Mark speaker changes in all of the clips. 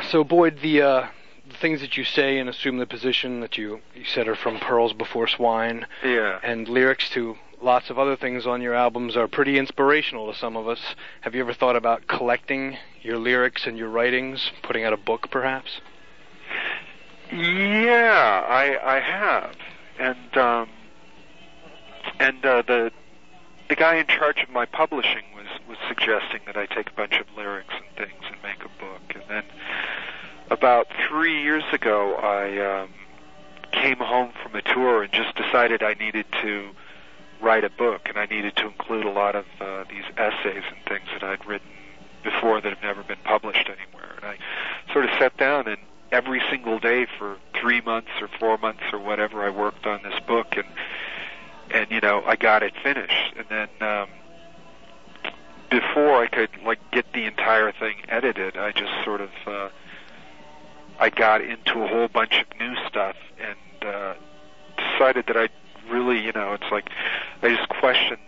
Speaker 1: So, Boyd, the things that you say and assume the position that you said are from Pearls Before Swine, and lyrics to lots of other things on your albums are pretty inspirational to some of us. Have you ever thought about collecting your lyrics and your writings, putting out a book, perhaps?
Speaker 2: Yeah, I have, and the guy in charge of my publishing was suggesting that I take a bunch of lyrics and things and make a book. And then about 3 years ago, I came home from a tour and just decided I needed to write a book, and I needed to include a lot of these essays and things that I'd written before that have never been published anywhere. And I sort of sat down, and every single day for 3 months or 4 months or whatever, I worked on this book, and I got it finished. And then before I could get the entire thing edited, I just sort of I got into a whole bunch of new stuff and decided that I really, it's like I just questioned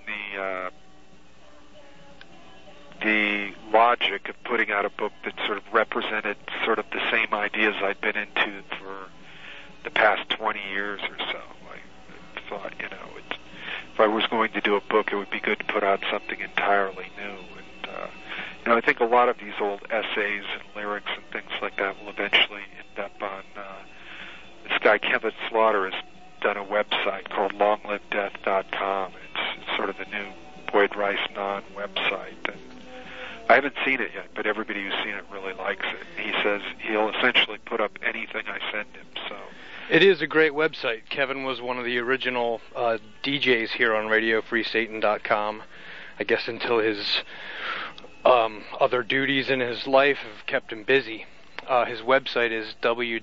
Speaker 2: the logic of putting out a book that sort of represented sort of the same ideas I'd been into for the past 20 years or so. I thought, if I was going to do a book, it would be good to put out something entirely new. And I think a lot of these old essays and lyrics and things like that will eventually end up on this guy Kevin Slaughter has done a website called longlivedeath.com. It's sort of the new Boyd Rice non-website. And I haven't seen it yet, but everybody who's seen it really likes it. He says he'll essentially put up anything I send him. So
Speaker 1: it is a great website. Kevin was one of the original DJs here on RadioFreeSatan.com. I guess until his other duties in his life have kept him busy. His website is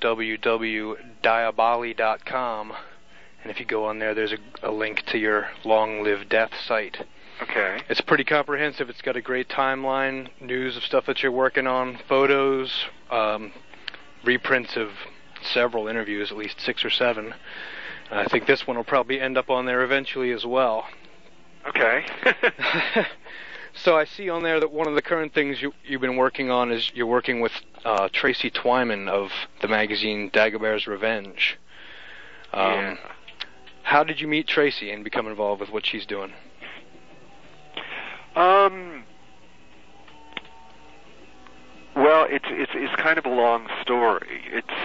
Speaker 1: www.diaboli.com, and if you go on there, there's a link to your Long Live Death site.
Speaker 2: Okay.
Speaker 1: It's pretty comprehensive. It's got a great timeline, news of stuff that you're working on, photos, reprints of several interviews, at least 6 or 7. And I think this one will probably end up on there eventually as well.
Speaker 2: Okay.
Speaker 1: So I see on there that one of the current things you've been working on is you're working with Tracy Twyman of the magazine Dagobert's Revenge.
Speaker 2: Yeah.
Speaker 1: How did you meet Tracy and become involved with what she's doing?
Speaker 2: Well, it's kind of a long story.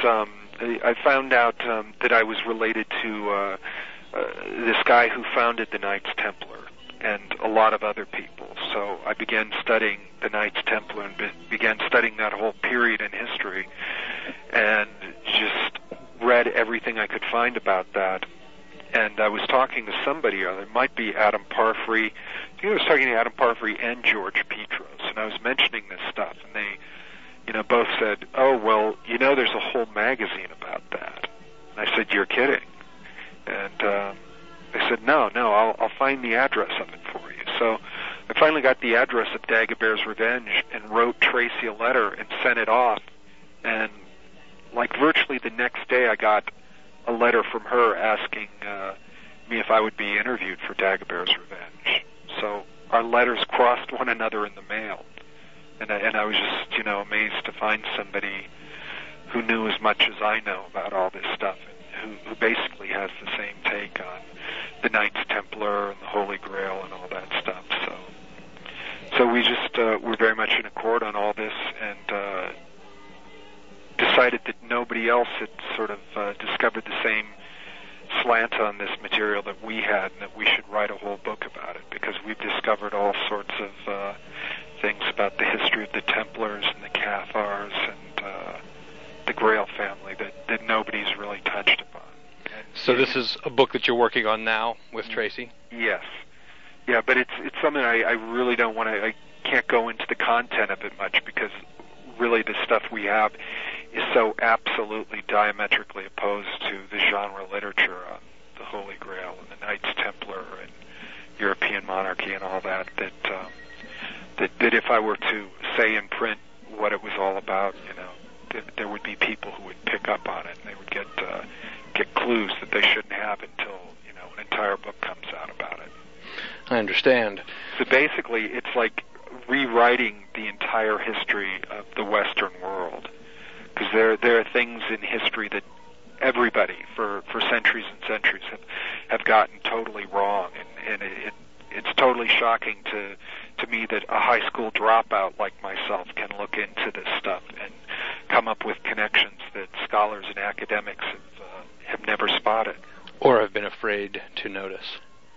Speaker 2: I found out that I was related to this guy who founded the Knights Templar and a lot of other people. So I began studying the Knights Templar and began studying that whole period in history, and just read everything I could find about that. And I was talking to somebody, or it might be Adam Parfrey. I think I was talking to Adam Parfrey and George Petros, and I was mentioning this stuff, and they, both said, "Oh, well, there's a whole magazine about that." And I said, "You're kidding?" And they said, No, I'll find the address of it for you. So I finally got the address of Dagobert's Revenge and wrote Tracy a letter and sent it off. And virtually the next day, I got a letter from her asking me if I would be interviewed for Dagobert's Revenge. So our letters crossed one another in the mail. And I was just, amazed to find somebody who knew as much as I know about all this stuff, and who basically has the same take on the Knights Templar and the Holy Grail and all that stuff. So we just were very much in accord on all this, and decided that nobody else had sort of discovered the same slant on this material that we had, and that we should write a whole book about it, because we've discovered all sorts of things about the history of the Templars and the Cathars and the Grail family that nobody's really touched upon.
Speaker 1: So this is a book that you're working on now with Tracy?
Speaker 2: Yes. Yeah, but it's something I really don't want to... I can't go into the content of it much, because really the stuff we have is so absolutely diametrically opposed to the genre literature on the Holy Grail and the Knights Templar and European monarchy and all that, that if I were to say in print what it was all about, there would be people who would pick up on it, and they would get clues that they shouldn't have until an entire book comes out about it.
Speaker 1: I understand.
Speaker 2: So basically, it's like rewriting the entire history of the Western world, there are things in history that everybody for centuries and centuries have gotten totally wrong, and it's totally shocking to me that a high school dropout like myself can look into this stuff and come up with connections that scholars and academics have never spotted.
Speaker 1: Or have been afraid to notice.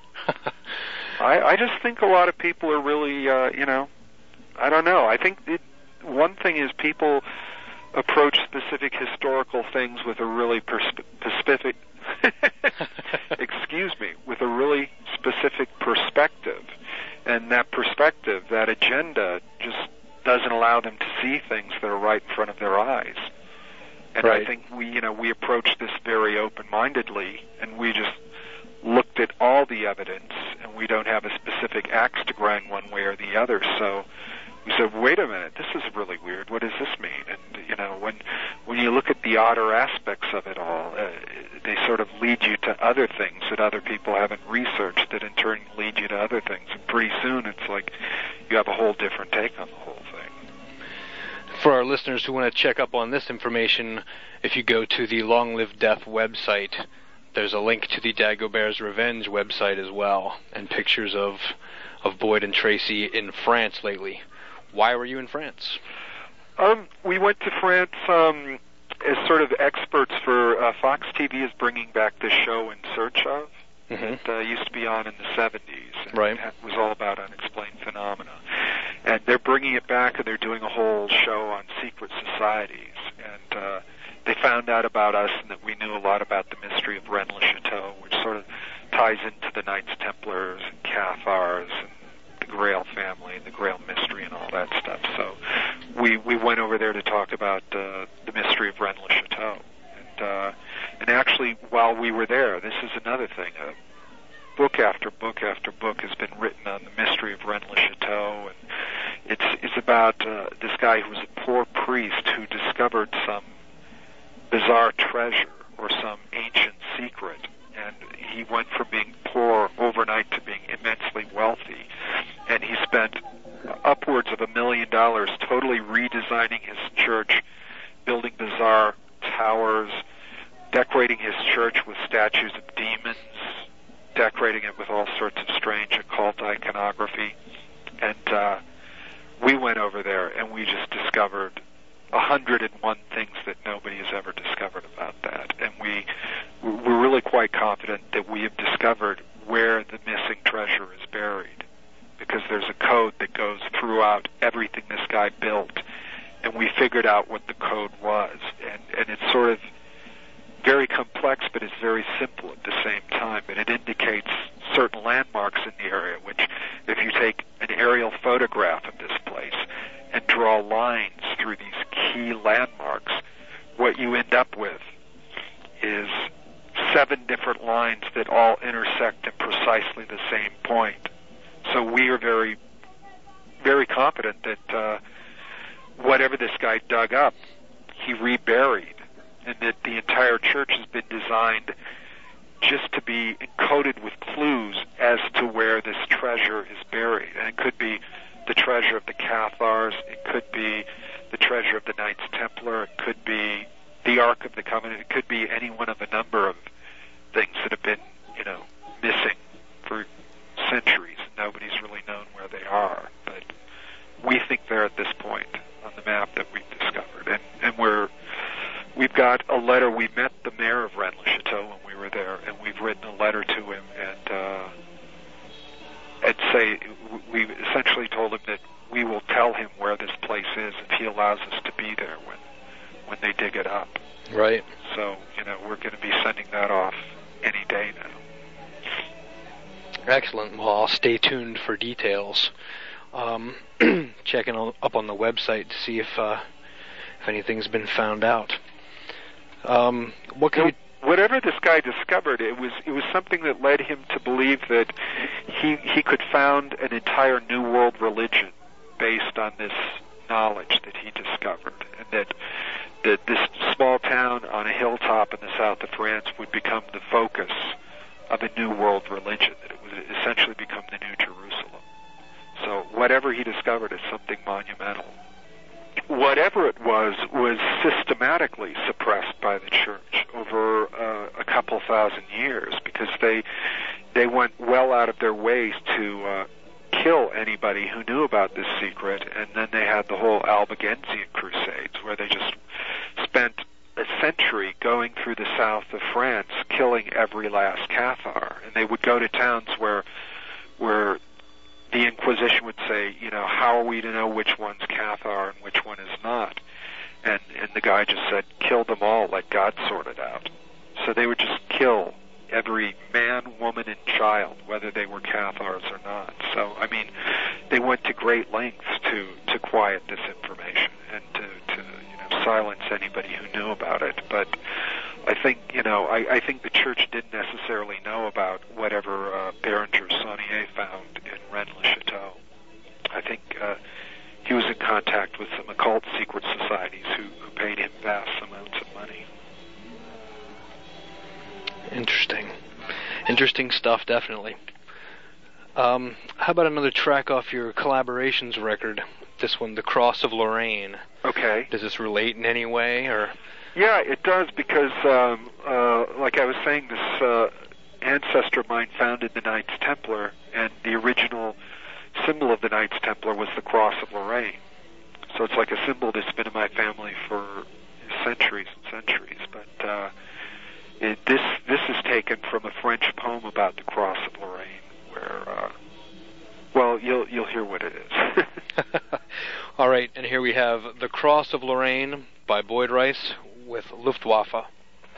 Speaker 2: I just think a lot of people are really, I don't know. I think one thing is people approach specific historical things with a really specific, with a really specific perspective. And that perspective, that agenda, just doesn't allow them to see things that are right in front of their eyes. And
Speaker 1: right.
Speaker 2: I think we approach this very open-mindedly, and we just looked at all the evidence, and we don't have a specific axe to grind one way or the other. So we said, wait a minute, this is really weird. What does this mean? And when you look at the odder aspects of it all, they sort of lead you to other things that other people haven't researched, that in turn lead you to other things. And pretty soon, it's like you have a whole different take on the whole thing.
Speaker 1: For our listeners who want to check up on this information, if you go to the Long Live Death website, there's a link to the Dagobert's Revenge website as well, and pictures of Boyd and Tracy in France lately. Why were you in France?
Speaker 2: We went to France as sort of experts for Fox TV is bringing back this show In Search Of.
Speaker 1: Mm-hmm.
Speaker 2: It used to be on in the 70s. And
Speaker 1: right.
Speaker 2: It was all about unexplained phenomena. And they're bringing it back, and they're doing a whole show on secret societies. And they found out about us and that we knew a lot about the mystery of Rennes-le-Chateau, which sort of ties into the Knights Templars and Cathars and the Grail family and the Grail mystery and all that stuff. So we went over there to talk about the mystery of Rennes-le-Chateau. And actually, while we were there, this is another thing. Book after book after book has been written on the mystery of Rennes-le-Chateau, and it's about this guy who was a poor priest who discovered some bizarre treasure or some ancient secret, and he went from being poor overnight to being immensely wealthy, and he spent upwards of $1 million totally redesigning his church, building bizarre towers, decorating his church with statues of demons, decorating it with all sorts of strange occult iconography. And we went over there and we just discovered 101 things that nobody has ever discovered about that. And we're really quite confident that we have discovered where the missing treasure is buried, because there's a code that goes throughout everything this guy built, and we figured out what the code was. And it's sort of very complex, but it's very simple at the same time. And it indicates certain landmarks in the area, which if you take an aerial photograph of this place and draw lines through these key landmarks, what you end up with is 7 different lines that all intersect at precisely the same point. So we are very, very confident that whatever this guy dug up, he reburied, and that the entire church has been designed just to be encoded with clues as to where this treasure is buried. And it could be the treasure of the Cathars, it could be the treasure of the Knights Templar, it could be the Ark of the Covenant, it could be any one of a number of things that have been, missing for centuries. Nobody's really known where they are, but we think they're at this point on the map that we've discovered. And we've got a letter. We met the mayor of Rennes-le-Chateau when we were there, and we've written a letter to him and say we essentially told him that we will tell him where this place is if he allows us to be there when they dig it up.
Speaker 1: Right.
Speaker 2: So, we're going to be sending that off any day now.
Speaker 1: Excellent. Well, I'll stay tuned for details. Checking up on the website to see if anything's been found out.
Speaker 2: Whatever this guy discovered, it was something that led him to believe that he could found an entire new world religion based on this knowledge that he discovered, and that this small town on a hilltop in the south of France would become the focus of a new world religion, that it would essentially become the new Jerusalem. So whatever he discovered is something monumental. Whatever it was systematically suppressed by the church over a couple thousand years, because they went well out of their ways to kill anybody who knew about this secret. And then they had the whole Albigensian Crusades, where they just spent a century going through the south of France, killing every last Cathar. And they would go to towns where the Inquisition would say, how are we to know which one's Cathar and which one is not? And the guy just said, kill them all, let God sort it out. So they would just kill every man, woman, and child, whether they were Cathars or not. So, I mean, they went to great lengths to quiet this information and to silence anybody who knew about it. But I think, I think the church didn't necessarily know about whatever Bérenger Saunier found in Rennes-le-Château. I think he was in contact with some occult secret societies who paid him vast amounts of money.
Speaker 1: Interesting stuff, definitely. How about another track off your collaborations record? This one, The Cross of Lorraine.
Speaker 2: Okay.
Speaker 1: Does this relate in any way, or?
Speaker 2: Yeah, it does, because, like I was saying, this ancestor of mine founded the Knights Templar, and the original symbol of the Knights Templar was the Cross of Lorraine. So it's like a symbol that's been in my family for centuries and centuries. But this is taken from a French poem about the Cross of Lorraine, where, well, you'll hear what it is.
Speaker 1: All right, and here we have The Cross of Lorraine by Boyd Rice with Luftwaffe.